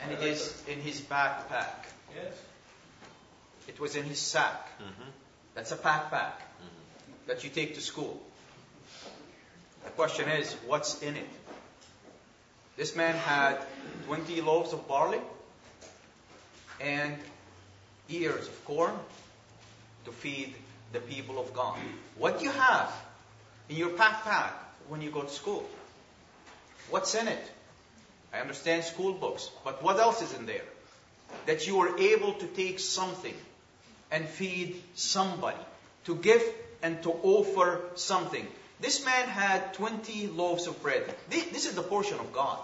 And it is in his backpack. Yes. It was in his sack. Mm-hmm. That's a backpack that you take to school. The question is, what's in it? This man had 20 loaves of barley and ears of corn to feed the people of God. What do you have in your backpack when you go to school? What's in it? I understand school books, but what else is in there? That you are able to take something and feed somebody, to give and to offer something. This man had 20 loaves of bread. This is the portion of God.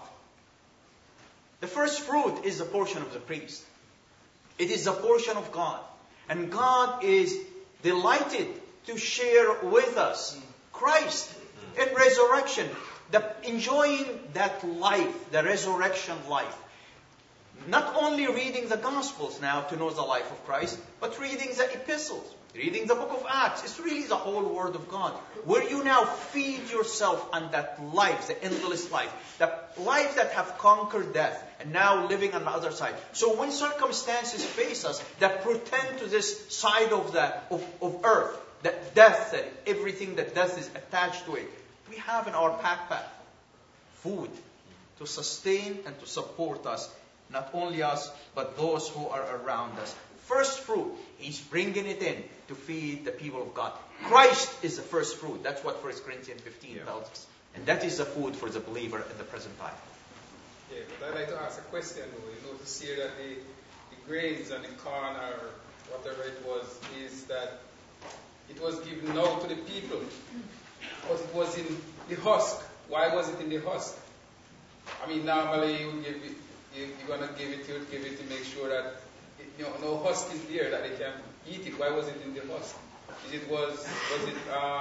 The first fruit is the portion of the priest. It is the portion of God. And God is delighted to share with us Christ in resurrection. Enjoying that life, the resurrection life. Not only reading the Gospels now to know the life of Christ, but reading the epistles, reading the book of Acts. It's really the whole Word of God. Where you now feed yourself on that life, the endless life. The life that have conquered death and now living on the other side. So when circumstances face us that pretend to this side of earth, that death, that everything that death is attached to it, we have in our backpack food to sustain and to support us. Not only us, but those who are around us. First fruit, he's bringing it in to feed the people of God. Christ is the first fruit. That's what 1 Corinthians 15 tells us. And that is the food for the believer at the present time. Yeah, but I'd like to ask a question though. You notice here that the grains and the corn or whatever it was, is that it was given now to the people. But it was in the husk. Why was it in the husk? I mean, normally you would give it. You're going to give it to make sure that no husk is there, that they can eat it. Why was it in the husk? Was it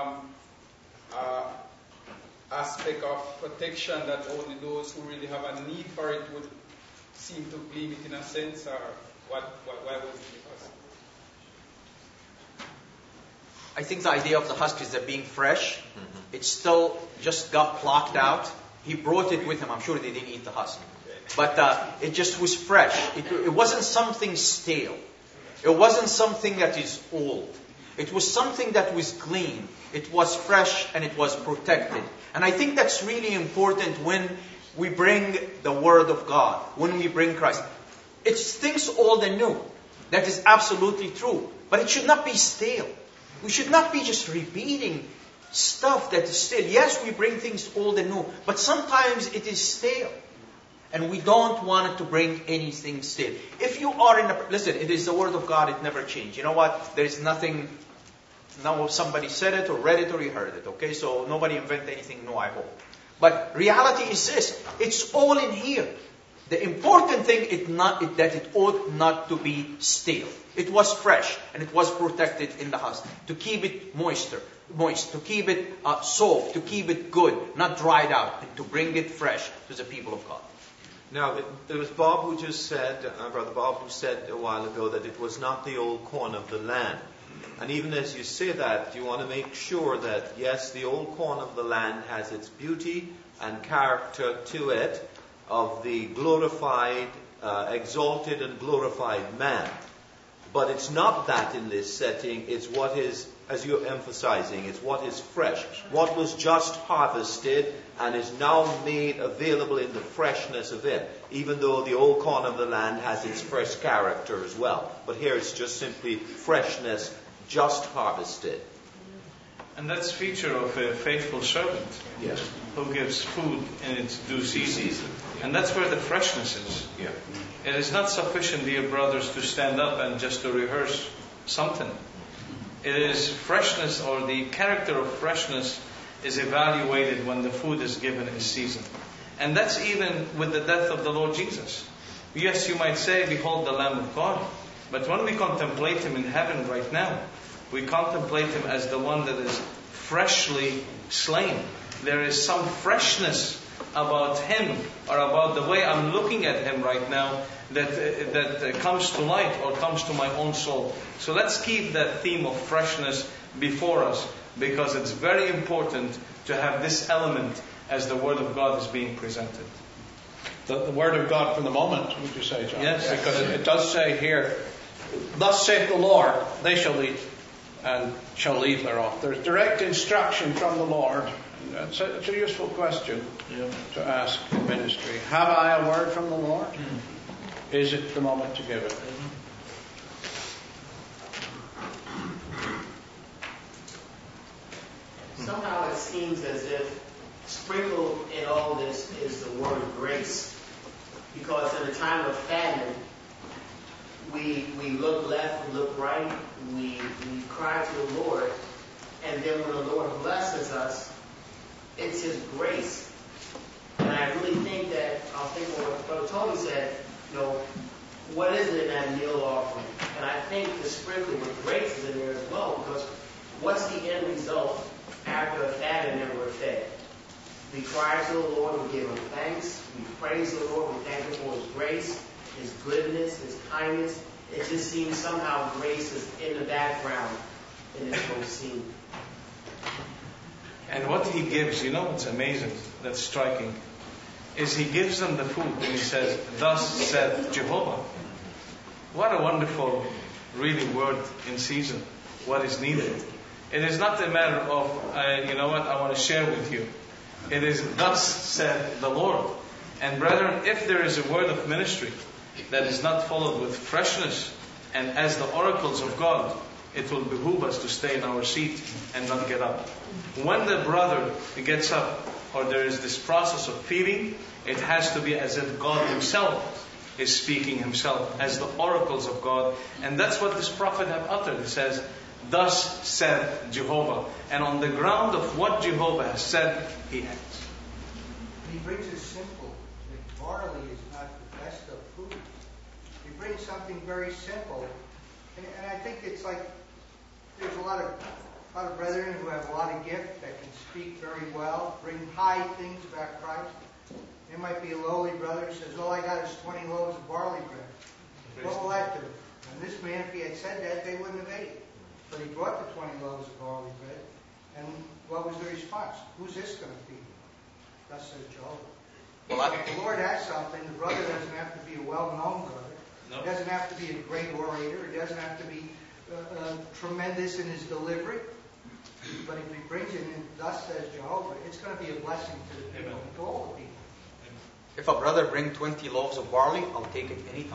aspect of protection that only those who really have a need for it would seem to believe it in a sense, or why was it in the husk? I think the idea of the husk is that being fresh, it still just got plucked out. He brought it with him. I'm sure they didn't eat the husk. But it just was fresh. It wasn't something stale. It wasn't something that is old. It was something that was clean. It was fresh and it was protected. And I think that's really important when we bring the Word of God, when we bring Christ. It's things old and new. That is absolutely true. But it should not be stale. We should not be just repeating stuff that is stale. Yes, we bring things old and new, but sometimes it is stale. And we don't want it to bring anything stale. If you are listen, it is the Word of God, it never changed. You know what? There is nothing, now somebody said it or read it or you heard it. Okay, so nobody invented anything new, I hope. But reality is this, it's all in here. The important thing is that it ought not to be stale. It was fresh and it was protected in the house. To keep it moist, to keep it soft, to keep it good, not dried out, and to bring it fresh to the people of God. Now, there was Bob who just said, Brother Bob, who said a while ago that it was not the old corn of the land. And even as you say that, you want to make sure that, yes, the old corn of the land has its beauty and character to it of the glorified, exalted and glorified man. But it's not that in this setting. It's what is, as you're emphasizing, it's what is fresh. What was just harvested and is now made available in the freshness of it. Even though the old corn of the land has its fresh character as well. But here it's just simply freshness, just harvested. And that's a feature of a faithful servant. Yes. Who gives food in its due season. And that's where the freshness is. Yeah. It is not sufficient, dear brothers, to stand up and just to rehearse something. It is freshness, or the character of freshness is evaluated when the food is given in season. And that's even with the death of the Lord Jesus. Yes, you might say, behold the Lamb of God. But when we contemplate Him in heaven right now, we contemplate Him as the one that is freshly slain. There is some freshness about Him, or about the way I'm looking at Him right now, that comes to light or comes to my own soul. So let's keep that theme of freshness before us, because it's very important to have this element as the Word of God is being presented. the word of God for the moment, would you say, John? Yes. Because it does say here, thus saith the Lord, they shall eat and shall leave thereof. There's direct instruction from the Lord. It's a useful question to ask in ministry. Have I a word from the Lord? Is it the moment to give it? Somehow it seems as if sprinkled in all this is the word grace. Because in a time of famine, we look left, we look right, we cry to the Lord, and then when the Lord blesses us, it's His grace. And I really think that, I'll think of what Brother Tony said, what is it in that meal offering? And I think the sprinkling with grace is in there as well, because what's the end result after a famine and we're fed? We cry to the Lord, we give Him thanks, we praise the Lord, we thank Him for His grace, His goodness, His kindness. It just seems somehow grace is in the background in this whole scene. And what He gives, what's amazing, that's striking, is He gives them the food and He says, thus saith Jehovah. What a wonderful, really word in season, what is needed. It is not a matter of, I want to share with you. It is, thus said the Lord. And brethren, if there is a word of ministry that is not followed with freshness and as the oracles of God, it will behoove us to stay in our seat and not get up. When the brother gets up, or there is this process of feeding, it has to be as if God Himself is speaking Himself, as the oracles of God. And that's what this prophet have uttered. He says, thus said Jehovah. And on the ground of what Jehovah has said, He acts. He brings it simple. The barley is not the best of food. He brings something very simple. And I think it's like there's a lot of brethren who have a lot of gift that can speak very well, bring high things about Christ. There might be a lowly brother who says, all I got is 20 loaves of barley bread. What will that do? And this man, if he had said that, they wouldn't have ate. But he brought the 20 loaves of barley bread. And what was the response? Who's this going to feed? Thus says Jehovah. Well, if the Lord has something, the brother doesn't have to be a well-known brother. No. He doesn't have to be a great orator. He doesn't have to be tremendous in his delivery. But if he brings it in, thus says Jehovah, it's going to be a blessing to the people, to all the people. If a brother brings 20 loaves of barley, I'll take it anytime.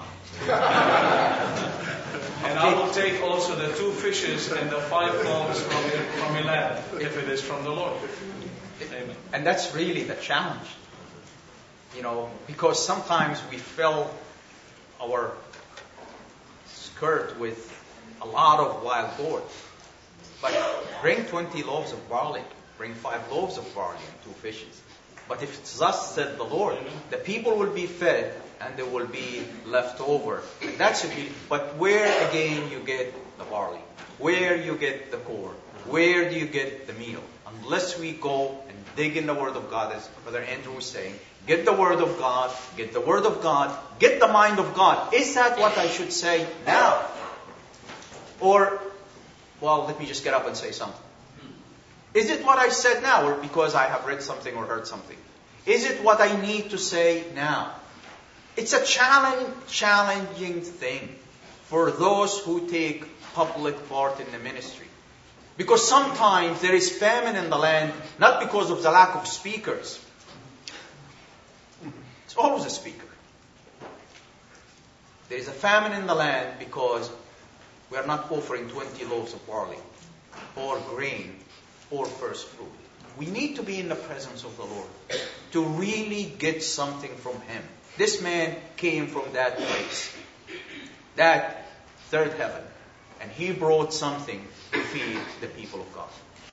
And I will take also the 2 fishes and the 5 loaves from your land, if it is from the Lord. Amen. And that's really the challenge. Because sometimes we fill our skirt with a lot of wild gourd. But bring 20 loaves of barley, bring 5 loaves of barley and 2 fishes. But if it's thus said the Lord, the people will be fed and there will be left over. And that's a beauty. But where again you get the barley? Where you get the corn? Where do you get the meal? Unless we go and dig in the Word of God, as Brother Andrew was saying, get the Word of God, get the Word of God, get the mind of God. Is that what I should say now? Or, let me just get up and say something. Is it what I said now, or because I have read something or heard something? Is it what I need to say now? It's a challenging thing for those who take public part in the ministry. Because sometimes there is famine in the land, not because of the lack of speakers. It's always a speaker. There is a famine in the land because we are not offering 20 loaves of barley or grain or first fruit. We need to be in the presence of the Lord to really get something from Him. This man came from that place, that third heaven, and he brought something to feed the people of God.